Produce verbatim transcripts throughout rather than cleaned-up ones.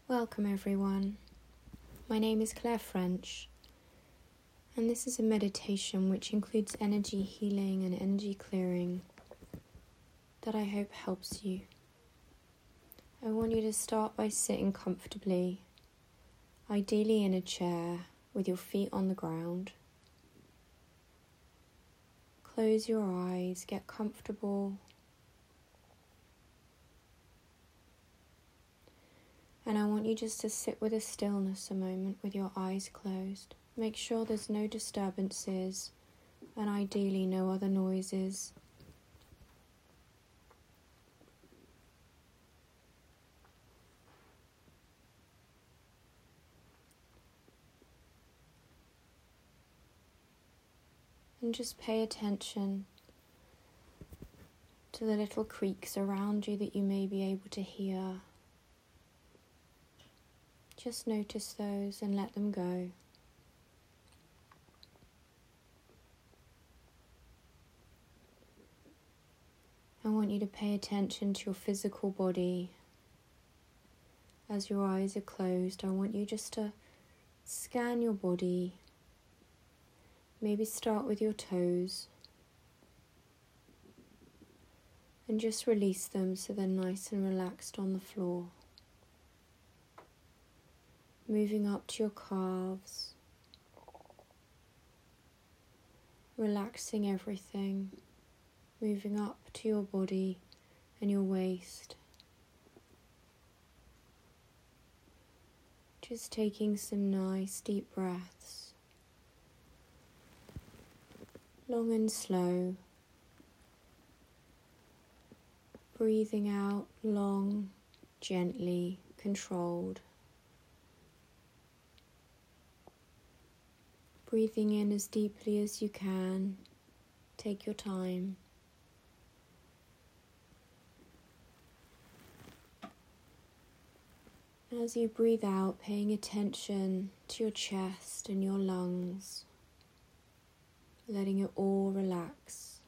Welcome everyone. My name is Claire French, and this is a meditation which includes energy healing and energy clearing that I hope helps you. I want you to start by sitting comfortably, ideally in a chair with your feet on the ground. Close your eyes, get comfortable. And I want you just to sit with a stillness a moment with your eyes closed. Make sure there's no disturbances and ideally no other noises. And just pay attention to the little creaks around you that you may be able to hear. Just notice those and let them go. I want you to pay attention to your physical body. As your eyes are closed, I want you just to scan your body. Maybe start with your toes. And just release them so they're nice and relaxed on the floor. Moving up to your calves, relaxing everything, moving up to your body and your waist. Just taking some nice deep breaths, long and slow, breathing out long, gently, controlled. Breathing in as deeply as you can. Take your time. As you breathe out, paying attention to your chest and your lungs, letting it all relax.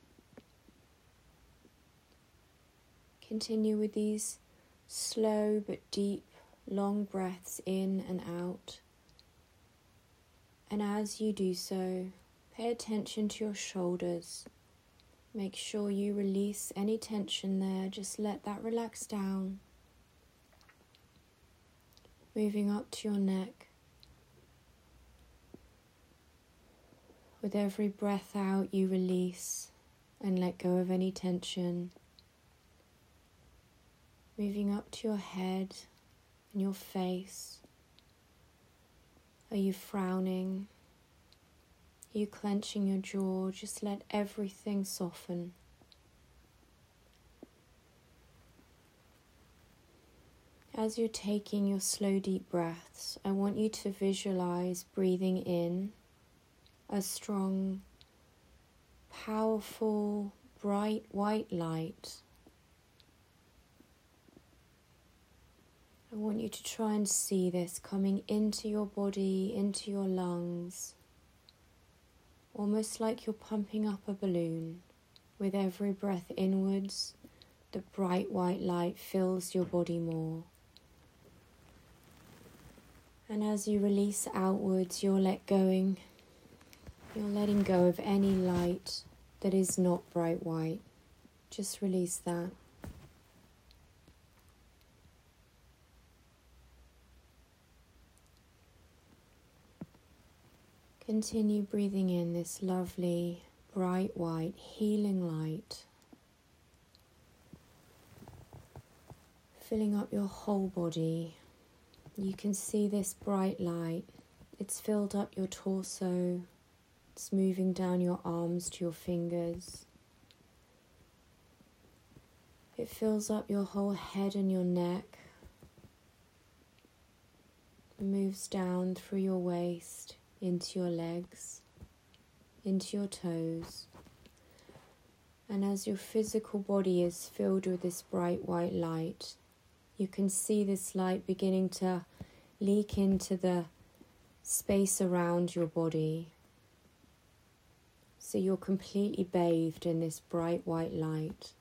Continue with these slow but deep, long breaths in and out. And as you do so, pay attention to your shoulders. Make sure you release any tension there. Just let that relax down. Moving up to your neck. With every breath out, you release and let go of any tension. Moving up to your head and your face. Are you frowning? Are you clenching your jaw? Just let everything soften. As you're taking your slow, deep breaths, I want you to visualize breathing in a strong, powerful, bright white light. I want you to try and see this coming into your body, into your lungs, almost like you're pumping up a balloon. With every breath inwards, the bright white light fills your body more. And as you release outwards, you're let going. You're letting go of any light that is not bright white. Just release that. Continue breathing in this lovely, bright white, healing light, filling up your whole body. You can see this bright light. It's filled up your torso. It's moving down your arms to your fingers. It fills up your whole head and your neck. It moves down through your waist, into your legs, into your toes. And as your physical body is filled with this bright white light, you can see this light beginning to leak into the space around your body. So you're completely bathed in this bright white light.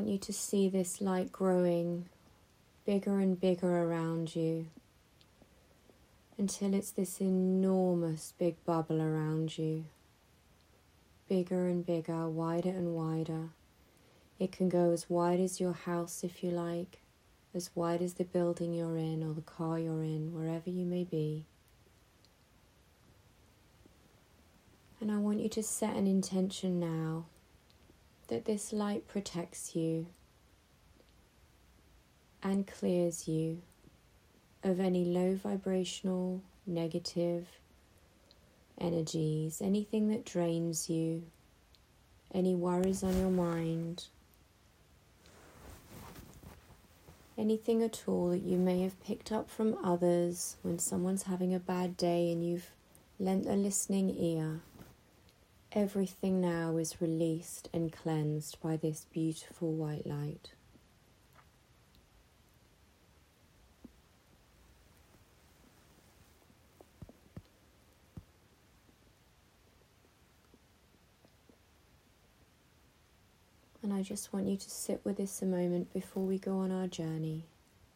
want you to see this light growing bigger and bigger around you until it's this enormous big bubble around you. Bigger and bigger, wider and wider. It can go as wide as your house if you like, as wide as the building you're in or the car you're in, wherever you may be. And I want you to set an intention now that this light protects you and clears you of any low vibrational, negative energies, anything that drains you, any worries on your mind, anything at all that you may have picked up from others when someone's having a bad day and you've lent a listening ear. Everything now is released and cleansed by this beautiful white light. And I just want you to sit with this a moment before we go on our journey.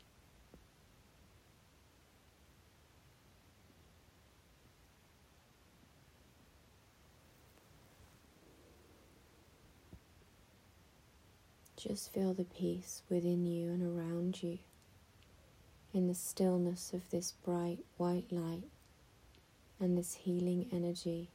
Just feel the peace within you and around you in the stillness of this bright white light and this healing energy.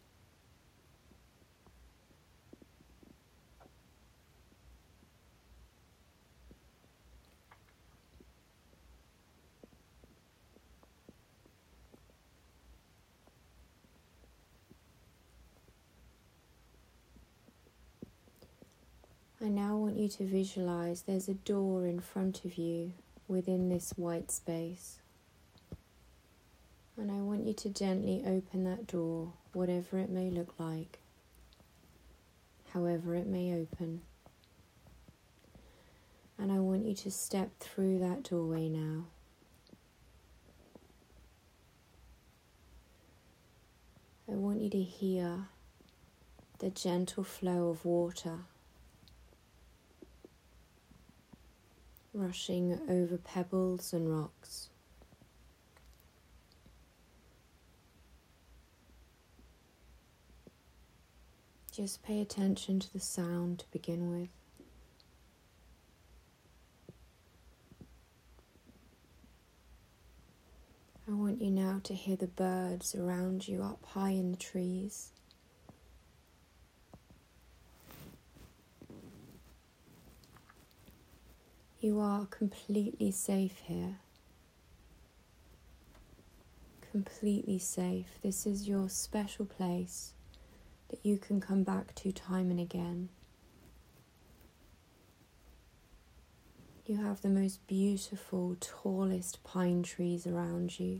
I now want you to visualize there's a door in front of you within this white space. And I want you to gently open that door, whatever it may look like, however it may open. And I want you to step through that doorway now. I want you to hear the gentle flow of water rushing over pebbles and rocks. Just pay attention to the sound to begin with. I want you now to hear the birds around you up high in the trees. You are completely safe here. Completely safe. This is your special place that you can come back to time and again. You have the most beautiful, tallest pine trees around you.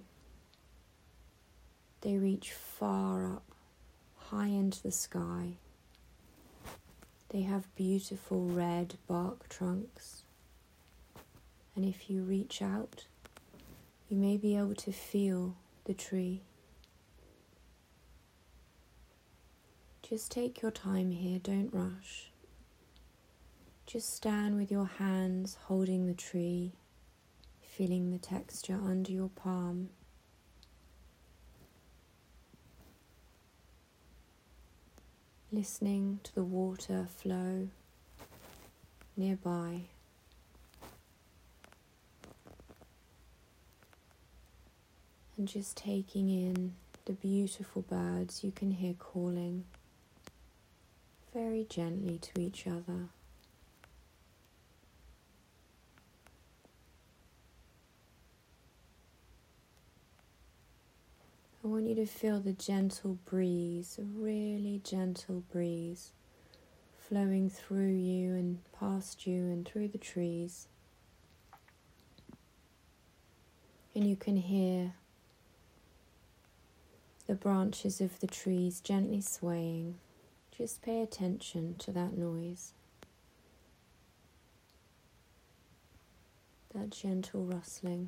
They reach far up, high into the sky. They have beautiful red bark trunks. And if you reach out, you may be able to feel the tree. Just take your time here, don't rush. Just stand with your hands holding the tree, feeling the texture under your palm. Listening to the water flow nearby. And just taking in the beautiful birds you can hear calling very gently to each other. I want you to feel the gentle breeze, a really gentle breeze flowing through you and past you and through the trees. And you can hear the branches of the trees gently swaying. Just pay attention to that noise, that gentle rustling.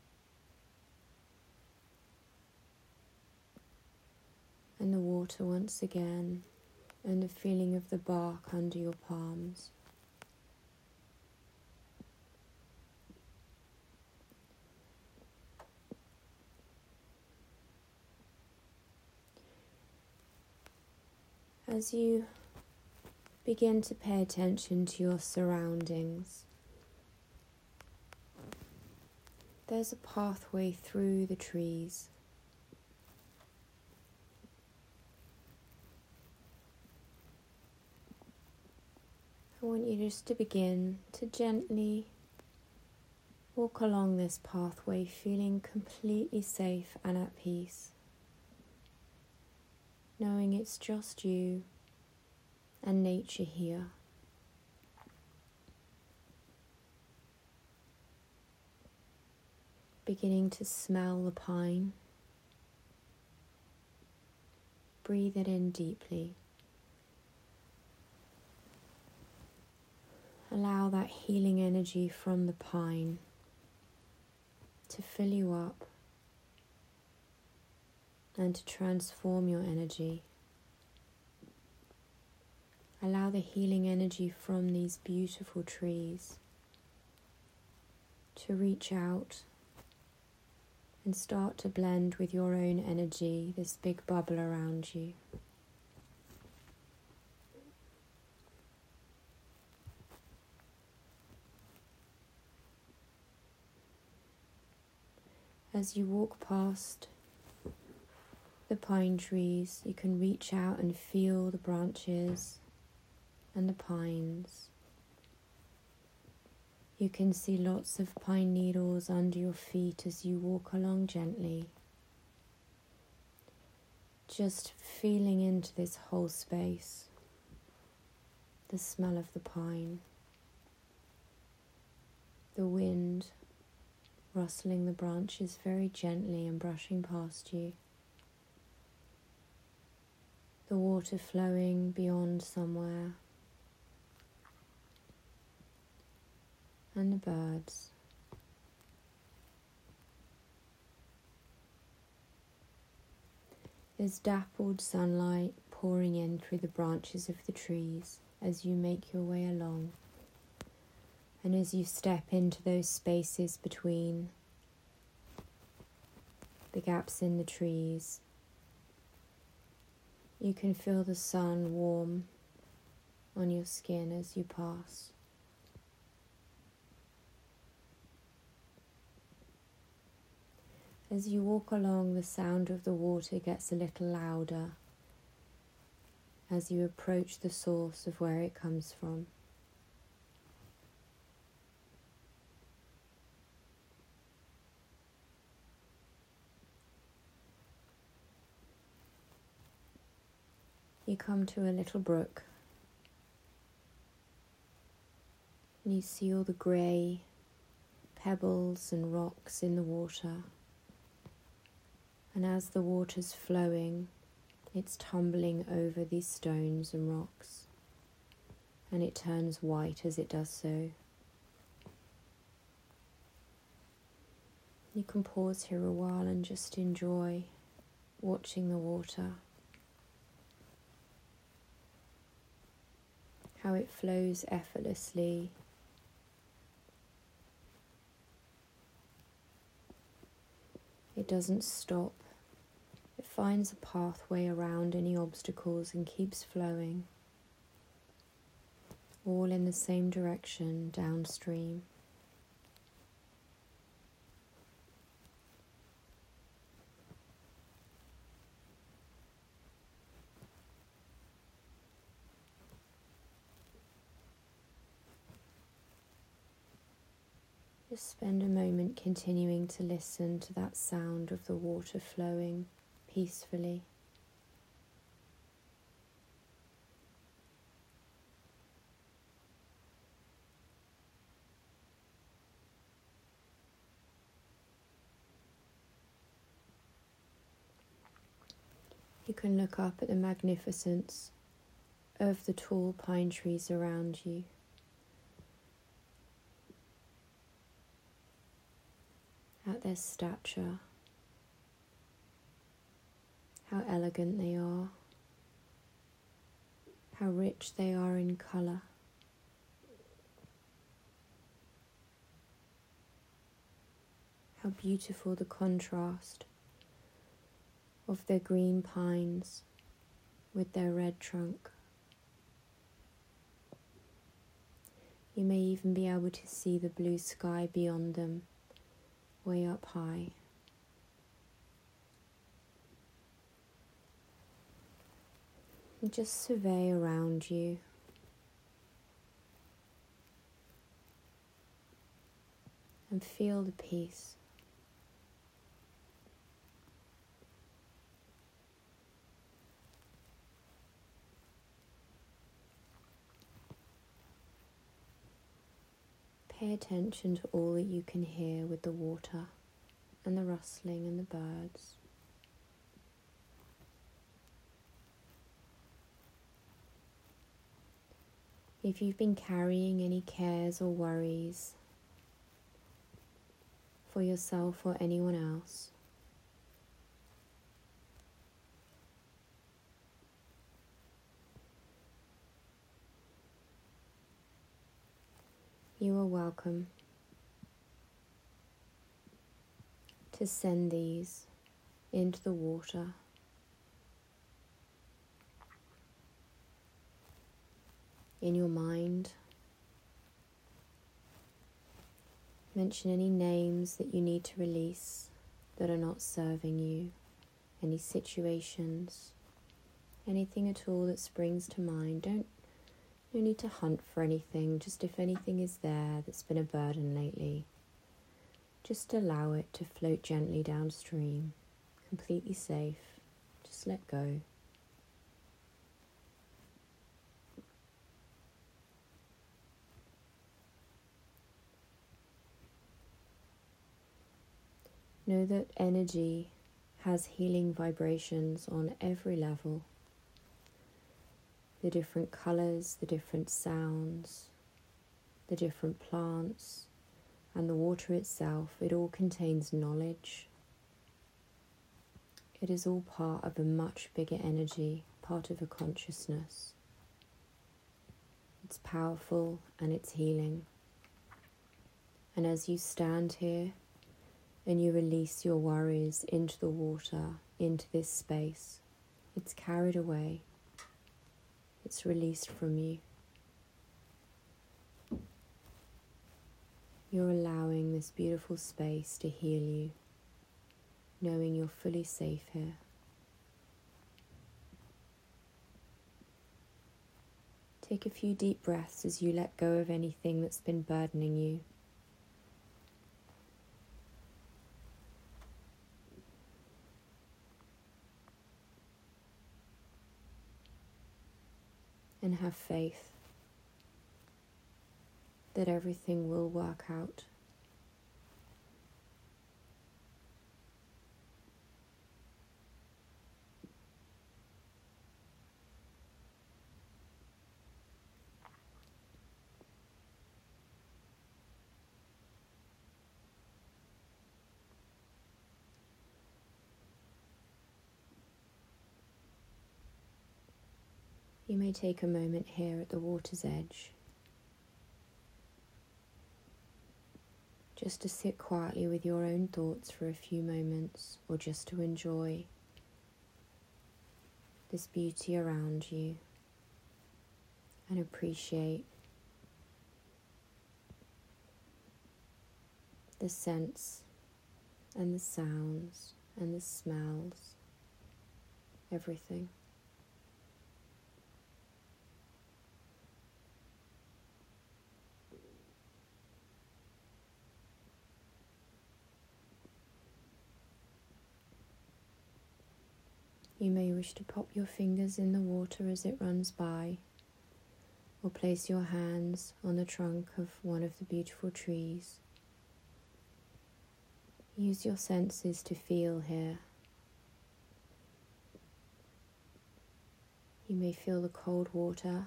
And the water once again, and the feeling of the bark under your palms. As you begin to pay attention to your surroundings, there's a pathway through the trees. I want you just to begin to gently walk along this pathway, feeling completely safe and at peace, knowing it's just you and nature here. Beginning to smell the pine. Breathe it in deeply. Allow that healing energy from the pine to fill you up and to transform your energy. Allow the healing energy from these beautiful trees to reach out and start to blend with your own energy, this big bubble around you. As you walk past the pine trees, you can reach out and feel the branches and the pines. You can see lots of pine needles under your feet as you walk along gently, just feeling into this whole space, the smell of the pine, the wind rustling the branches very gently and brushing past you, the water flowing beyond somewhere, and the birds. There's dappled sunlight pouring in through the branches of the trees as you make your way along. And as you step into those spaces between the gaps in the trees, you can feel the sun warm on your skin as you pass. As you walk along, the sound of the water gets a little louder as you approach the source of where it comes from. You come to a little brook and you see all the grey pebbles and rocks in the water. And as the water's flowing, it's tumbling over these stones and rocks, and it turns white as it does so. You can pause here a while and just enjoy watching the water, how it flows effortlessly. It doesn't stop. It finds a pathway around any obstacles and keeps flowing, all in the same direction downstream. Just spend a moment continuing to listen to that sound of the water flowing peacefully. You can look up at the magnificence of the tall pine trees around you. At their stature, how elegant they are, how rich they are in colour. How beautiful the contrast of their green pines with their red trunk. You may even be able to see the blue sky beyond them, way up high. And just survey around you. And feel the peace. Pay attention to all that you can hear with the water and the rustling and the birds. If you've been carrying any cares or worries for yourself or anyone else, you are welcome to send these into the water. In your mind, mention any names that you need to release that are not serving you, any situations, anything at all that springs to mind. Don't no need to hunt for anything, just if anything is there that's been a burden lately, just allow it to float gently downstream, completely safe. Just let go. Know that energy has healing vibrations on every level. The different colours, the different sounds, the different plants, and the water itself, it all contains knowledge. It is all part of a much bigger energy, part of a consciousness. It's powerful and it's healing. And as you stand here and you release your worries into the water, into this space, it's carried away. It's released from you. You're allowing this beautiful space to heal you, knowing you're fully safe here. Take a few deep breaths as you let go of anything that's been burdening you. And have faith that everything will work out. You may take a moment here at the water's edge, just to sit quietly with your own thoughts for a few moments, or just to enjoy this beauty around you and appreciate the scents and the sounds and the smells, everything. You may wish to pop your fingers in the water as it runs by, or place your hands on the trunk of one of the beautiful trees. Use your senses to feel here. You may feel the cold water.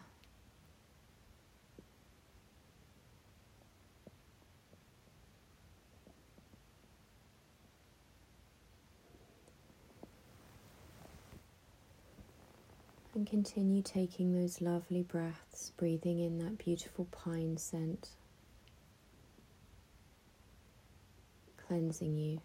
And continue taking those lovely breaths, breathing in that beautiful pine scent, cleansing you.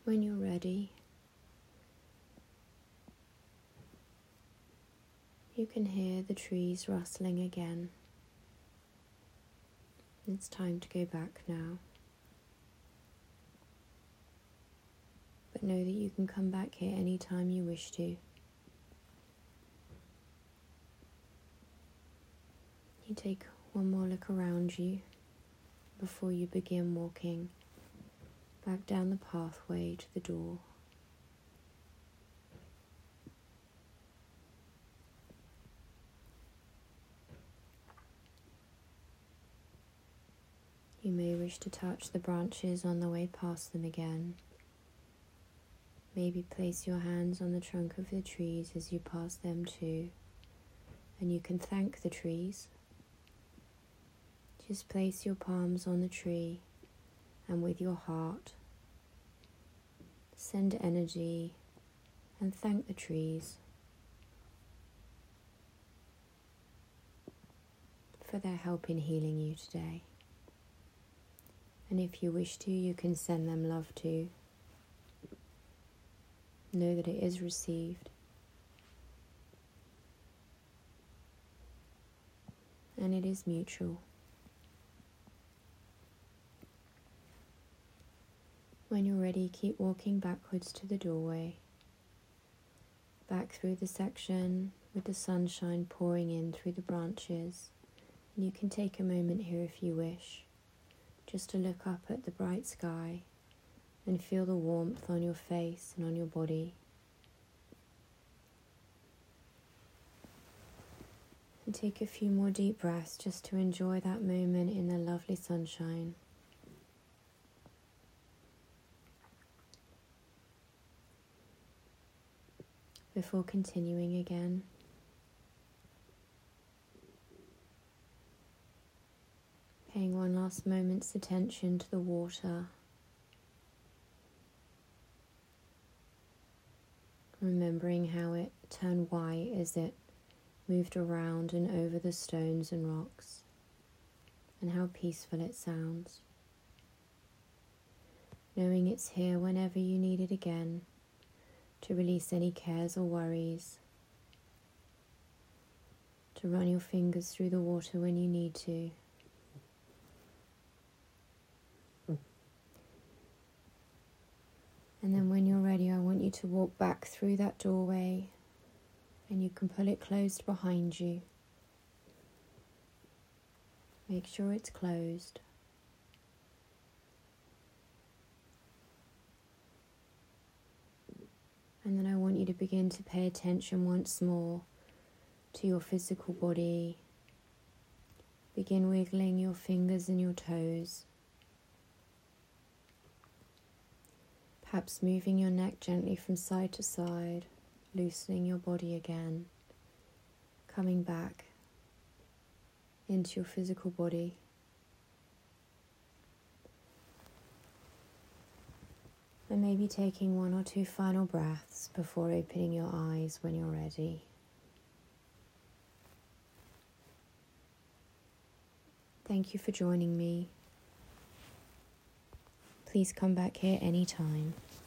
When you're ready, you can hear the trees rustling again. It's time to go back now. But know that you can come back here anytime you wish to. You take one more look around you before you begin walking back down the pathway to the door. You may wish to touch the branches on the way past them again. Maybe place your hands on the trunk of the trees as you pass them too, and you can thank the trees. Just place your palms on the tree, and with your heart, send energy and thank the trees for their help in healing you today. And if you wish to, you can send them love too. Know that it is received. And it is mutual. When you're ready, keep walking backwards to the doorway, back through the section with the sunshine pouring in through the branches. And you can take a moment here if you wish, just to look up at the bright sky and feel the warmth on your face and on your body. And take a few more deep breaths just to enjoy that moment in the lovely sunshine. Before continuing again. Paying one last moment's attention to the water. Remembering how it turned white as it moved around and over the stones and rocks, and how peaceful it sounds. Knowing it's here whenever you need it again, to release any cares or worries, to run your fingers through the water when you need to. And then when you're ready, I want you to walk back through that doorway, and you can pull it closed behind you. Make sure it's closed. And then I want you to begin to pay attention once more to your physical body. Begin wiggling your fingers and your toes. Perhaps moving your neck gently from side to side, loosening your body again, coming back into your physical body. And maybe taking one or two final breaths before opening your eyes when you're ready. Thank you for joining me. Please come back here anytime.